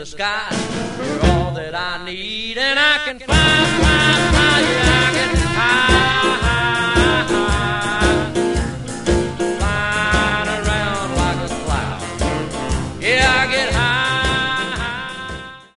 the sky. You're all that I need, and I can fly, fly, fly, yeah, I can fly.